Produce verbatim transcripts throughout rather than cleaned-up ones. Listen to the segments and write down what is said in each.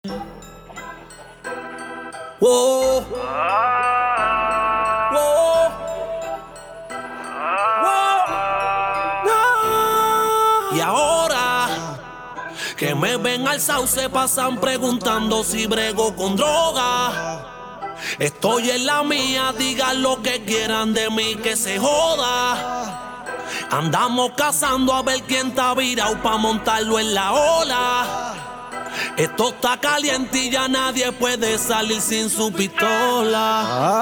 Whoa. Whoa. Whoa. No. Y ahora que me ven alzado se pasan preguntando si brego con droga. Estoy en la mía, digan lo que quieran de mí, que se joda. Andamos cazando a ver quién está virado pa' montarlo en la ola. Esto está caliente y ya nadie puede salir sin su pistola.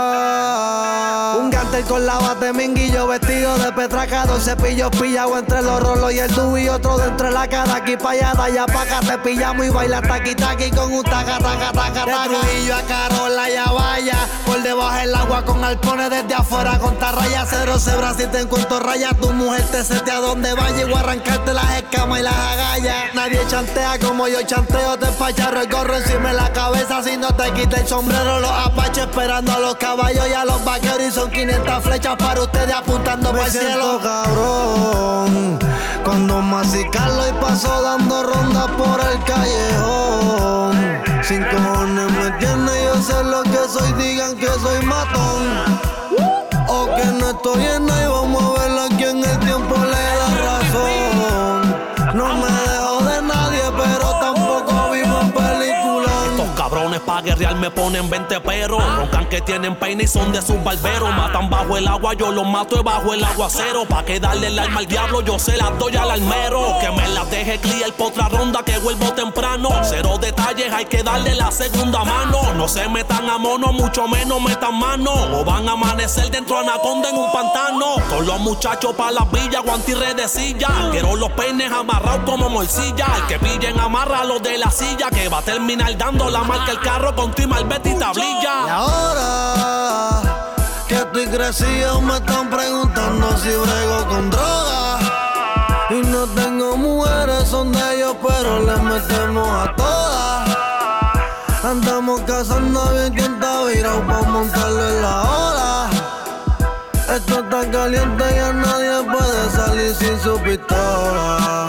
Ah, un gánter con la bate minguillo, vestido de petracado, cepillos pillado entre los rolos y el tubo y otro dentro de la cara. Aquí pa' allá, de allá pa' acá, te pillamos y baila taqui taqui con un taca taca taca taca. De Trujillo a Carola ya vaya, por debajo del agua con arpones desde afuera, con tarraya cero cebra. Si te encuentro raya, tu mujer te setea donde vaya y voy a arrancarte las escamas y las agallas. Nadie chantea como yo chanteo, te empacharro el gorro encima de la cabeza. Si no te quita el sombrero, los apaches esperando a los caballos y a los vaqueros. Y son quinientas flechas para ustedes apuntando para el cielo. Me siento cabrón cuando masticarlo y paso dando rondas por el callejón. Sin cojones me tiene, yo sé lo que soy, digan que soy matón o que no estoy en nada y vamos a ver a quien el tiempo le da razón. No me dejo de nadie, pero tampoco vivo en película. Estos cabrones pa' guerrear me ponen veinte peros. Roncan que tienen peine y son de sus barberos. Matan bajo el agua, yo los mato bajo el aguacero. Pa' que darle el alma al diablo, yo se las doy al almero. Que me las deje clear por otra ronda, que vuelvo temprano. Cero detalles, hay que darle la segunda mano. No se metan a mono, mucho menos metan mano. O van a amanecer dentro de anaconda en un pantano. Con los muchachos pa' las villas, guanti y redecilla. Quiero los peines amarrados como morcilla. El que pillen amarra a los de la silla, que va a terminar dando la marca el carro con tu y malvete y tablilla. Y ahora que estoy crecido me están preguntando si brego con droga. Y no tengo mujeres, son de ellos, pero les metemos a todas. Andamos cazando bien quien está virado pa' montarlo en la ola. Esto está caliente y a nadie puede salir sin su pistola.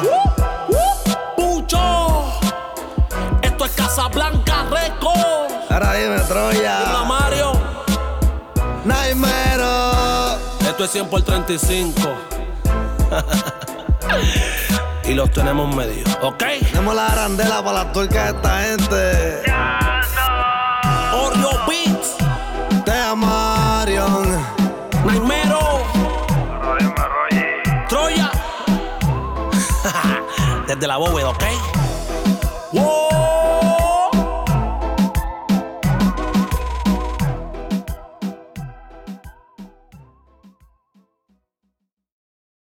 ¡Pucho! Esto es Casablanca Record. Ahora dime, Troya. Dime, Mario. Naimero. Esto es cien por treinta y cinco. Y los tenemos medios, ¿ok? Tenemos la arandela para las tuercas de esta gente. Oreo Beats. Te Marion. Naimero. Troya. Desde la bóveda, ¿ok?